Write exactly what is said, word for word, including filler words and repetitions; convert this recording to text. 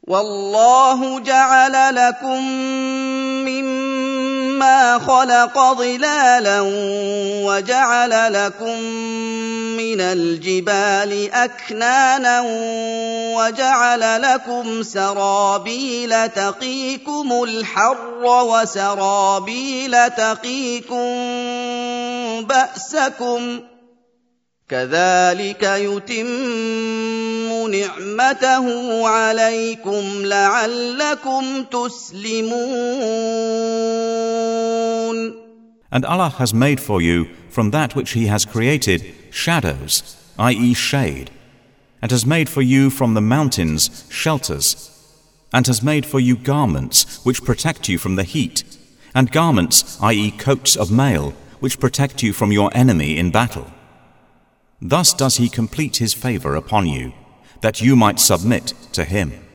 وَاللَّهُ جَعَلَ لَكُم مِّمَّا خَلَقَ ظِلَالًا وَجَعَلَ لَكُم مِّنَ الْجِبَالِ أَكْنَانًا وَجَعَلَ لَكُمْ سَرَابِيلَ تَقِيكُمُ الْحَرَّ وَسَرَابِيلَ تَقِيكُم بَأْسَكُمْ ۚ كَذَٰلِكَ يُتِمُّ نِعْمَتَهُ عَلَيْكُمْ لَعَلَّكُمْ تُسْلِمُونَ. And Allah has made for you from that which He has created shadows, that is shade, and has made for you from the mountains shelters, and has made for you garments which protect you from the heat, and garments, that is coats of mail, which protect you from your enemy in battle. Thus does He complete His favor upon you, that you might submit to Him.